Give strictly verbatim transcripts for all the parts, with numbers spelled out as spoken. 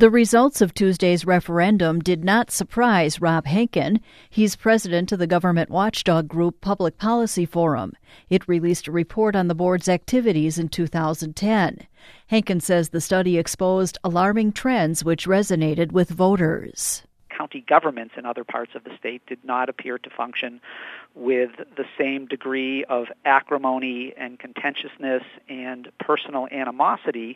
The results of Tuesday's referendum did not surprise Rob Henkin. He's president of the government watchdog group Public Policy Forum. It released a report on the board's activities in two thousand ten. Henkin says the study exposed alarming trends which resonated with voters. County governments in other parts of the state did not appear to function with the same degree of acrimony and contentiousness and personal animosity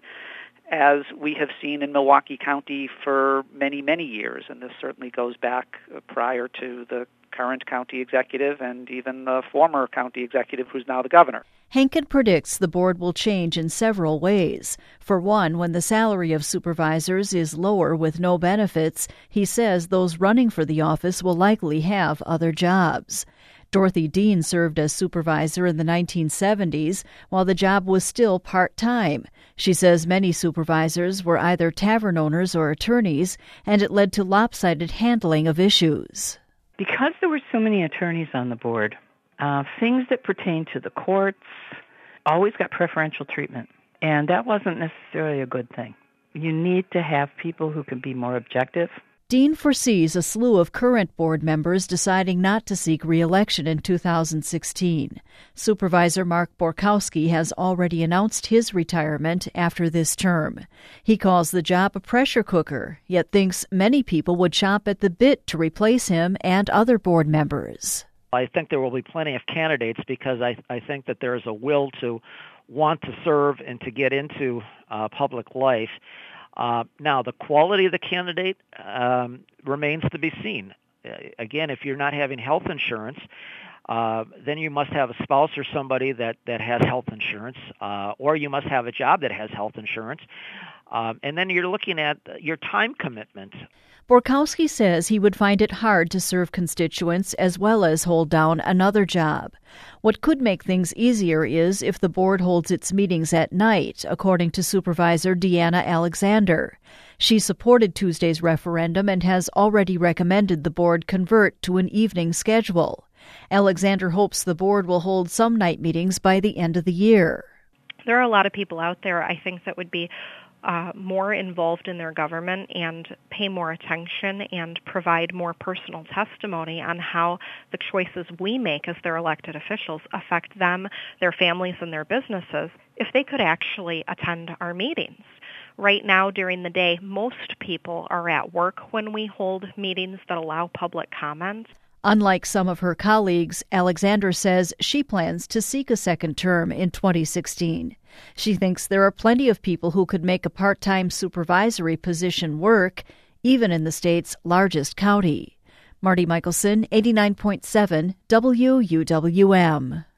as we have seen in Milwaukee County for many, many years. And this certainly goes back prior to the current county executive and even the former county executive who's now the governor. Henkin predicts the board will change in several ways. For one, when the salary of supervisors is lower with no benefits, he says those running for the office will likely have other jobs. Dorothy Dean served as supervisor in the nineteen seventies while the job was still part-time. She says many supervisors were either tavern owners or attorneys, and it led to lopsided handling of issues. Because there were so many attorneys on the board, uh, things that pertain to the courts always got preferential treatment, and that wasn't necessarily a good thing. You need to have people who can be more objective. Dean foresees a slew of current board members deciding not to seek re-election in two thousand sixteen. Supervisor Mark Borkowski has already announced his retirement after this term. He calls the job a pressure cooker, yet thinks many people would chomp at the bit to replace him and other board members. I think there will be plenty of candidates because I, I think that there is a will to want to serve and to get into uh, public life. Uh, now, the quality of the candidate um, remains to be seen. Uh, again, if you're not having health insurance, uh, then you must have a spouse or somebody that, that has health insurance, uh, or you must have a job that has health insurance. Um, and then you're looking at your time commitment. Borkowski says he would find it hard to serve constituents as well as hold down another job. What could make things easier is if the board holds its meetings at night, according to Supervisor Deanna Alexander. She supported Tuesday's referendum and has already recommended the board convert to an evening schedule. Alexander hopes the board will hold some night meetings by the end of the year. There are a lot of people out there, I think, that would be Uh, more involved in their government and pay more attention and provide more personal testimony on how the choices we make as their elected officials affect them, their families, and their businesses, if they could actually attend our meetings. Right now, during the day, most people are at work when we hold meetings that allow public comment. Unlike some of her colleagues, Alexander says she plans to seek a second term in twenty sixteen. She thinks there are plenty of people who could make a part-time supervisory position work, even in the state's largest county. Marty Michelson, eighty-nine point seven W U W M.